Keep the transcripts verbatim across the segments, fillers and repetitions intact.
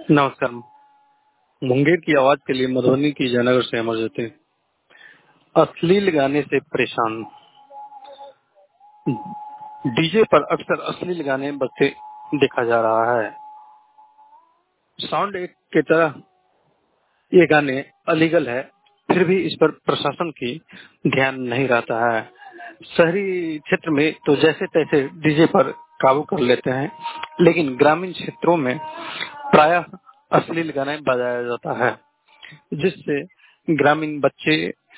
नमस्कार। मुंगेर की आवाज के लिए मधुबनी की जयनगर से अमर जाते हैं। अश्लील गाने से परेशान। डीजे पर अक्सर अश्लील गाने बजते देखा जा रहा है। साउंड एक की तरह ये गाने अलीगल है, फिर भी इस पर प्रशासन की ध्यान नहीं रहता है। शहरी क्षेत्र में तो जैसे तैसे डीजे पर काबू कर लेते हैं, लेकिन ग्रामीण क्षेत्रों में प्रायः अश्लील गाने बजाया जाता है, जिससे ग्रामीण बच्चे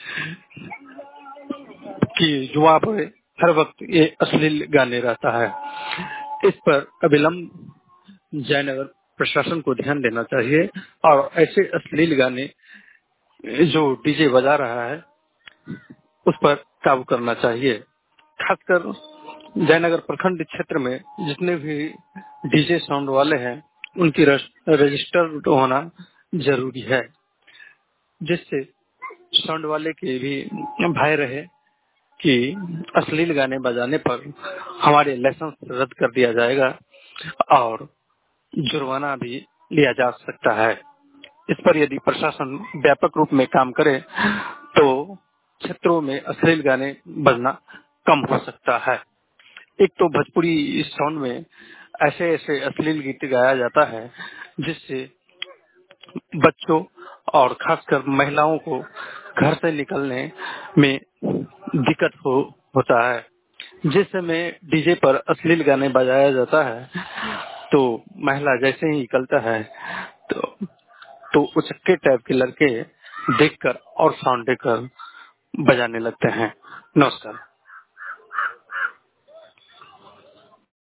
की युवा पर हर वक्त ये अश्लील गाने रहता है। इस पर अविलंब जयनगर प्रशासन को ध्यान देना चाहिए और ऐसे अश्लील गाने जो डीजे बजा रहा है उस पर काबू करना चाहिए। खासकर जयनगर प्रखंड क्षेत्र में जितने भी डीजे साउंड वाले हैं उनकी रजिस्टर होना जरूरी है, जिससे साउंड वाले की भी भय रहे कि अश्लील गाने बजाने पर हमारे लाइसेंस रद्द कर दिया जाएगा और जुर्माना भी लिया जा सकता है। इस पर यदि प्रशासन व्यापक रूप में काम करे तो क्षेत्रों में अश्लील गाने बजना कम हो सकता है। एक तो भोजपुरी साउंड में ऐसे ऐसे अश्लील गीत गाया जाता है जिससे बच्चों और खासकर महिलाओं को घर से निकलने में दिक्कत हो होता है। जिस समय डीजे पर अश्लील गाने बजाया जाता है तो महिला जैसे ही निकलता है तो तो उचक्के टाइप के लड़के देखकर और साउंड देकर बजाने लगते हैं। नमस्कार।